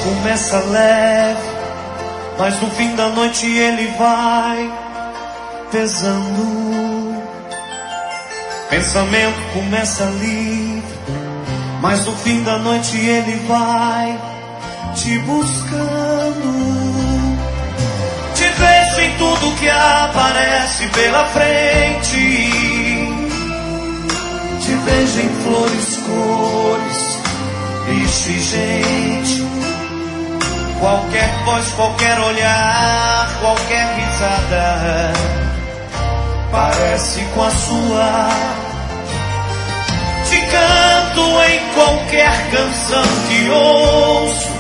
começa leve, mas no fim da noite ele vai pesando. Pensamento começa livre, mas no fim da noite ele vai te buscando. Te vejo em tudo que aparece pela frente. Te vejo em flores, cores, bicho e gente. Qualquer voz, qualquer olhar, qualquer risada parece com a sua. Te canto em qualquer canção que ouço.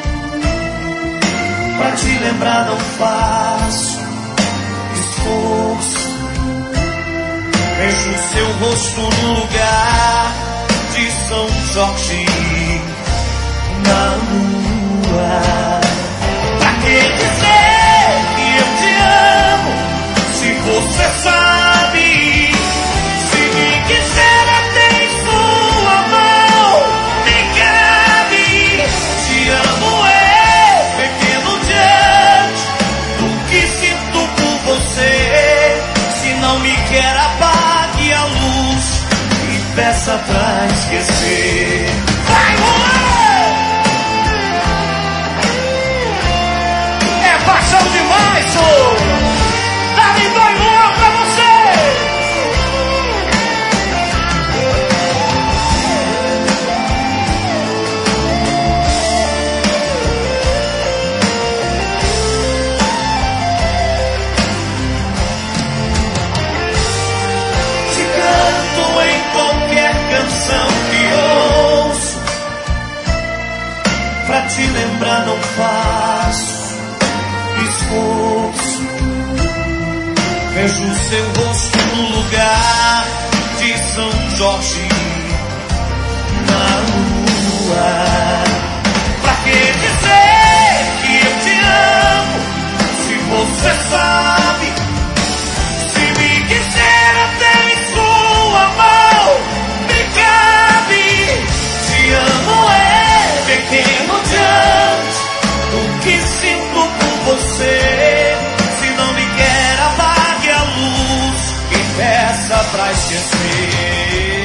Pra te lembrar não faço esforço. Vejo seu rosto no lugar de São Jorge na lua. Pra que dizer que eu te amo se você sabe? Se me quiser até em sua mão me cabe. Te amo pequeno diante do que sinto por você. Se não me quer apague a luz e peça pra esquecer. Vai voar! É paixão demais, sou! Dá-me dói more pra você! Te canto em qualquer canção que ouço. Pra te lembrar não faço esforço. Vejo seu rosto no lugar de São Jorge na lua. Pra que dizer que eu te amo se você sabe? Se me quiser até em sua mão me cabe. Te amo pequeno diante do que sinto por você. Se não me quer apague a luz e peça pra esquecer.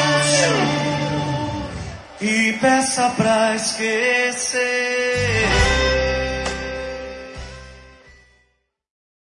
Peça pra esquecer.